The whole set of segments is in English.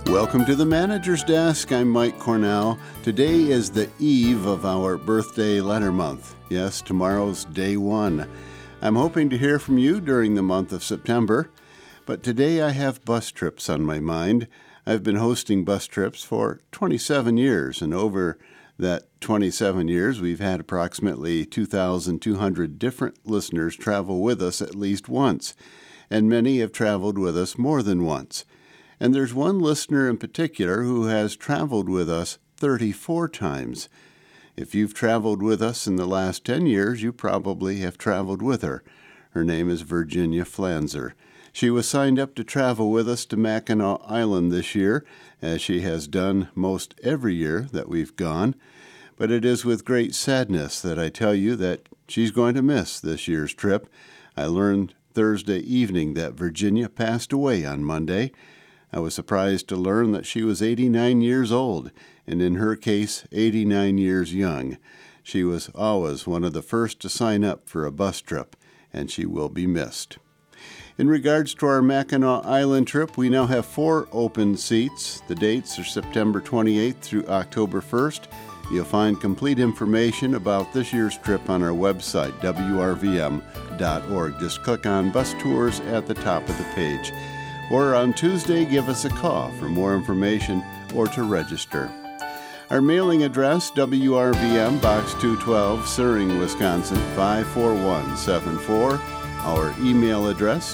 Welcome to the Manager's Desk. I'm Mike Cornell. Today is the eve of our birthday letter month. Yes, tomorrow's day one. I'm hoping to hear from you during the month of September, but today I have bus trips on my mind. I've been hosting bus trips for 27 years, and over that 27 years, we've had approximately 2,200 different listeners travel with us at least once, and many have traveled with us more than once. And there's one listener in particular who has traveled with us 34 times. If you've traveled with us in the last 10 years, you probably have traveled with her. Her name is Virginia Flanzer. She was signed up to travel with us to Mackinac Island this year, as she has done most every year that we've gone. But it is with great sadness that I tell you that she's going to miss this year's trip. I learned Thursday evening that Virginia passed away on Monday. I was surprised to learn that she was 89 years old, and in her case, 89 years young. She was always one of the first to sign up for a bus trip, and she will be missed. In regards to our Mackinac Island trip, we now have 4 open seats. The dates are September 28th through October 1st. You'll find complete information about this year's trip on our website, wrvm.org. Just click on Bus Tours at the top of the page. Or on Tuesday, give us a call for more information or to register. Our mailing address, WRVM, Box 212, Suring, Wisconsin, 54174. Our email address,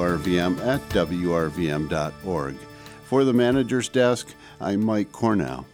wrvm@wrvm.org. For the Manager's Desk, I'm Mike Cornell.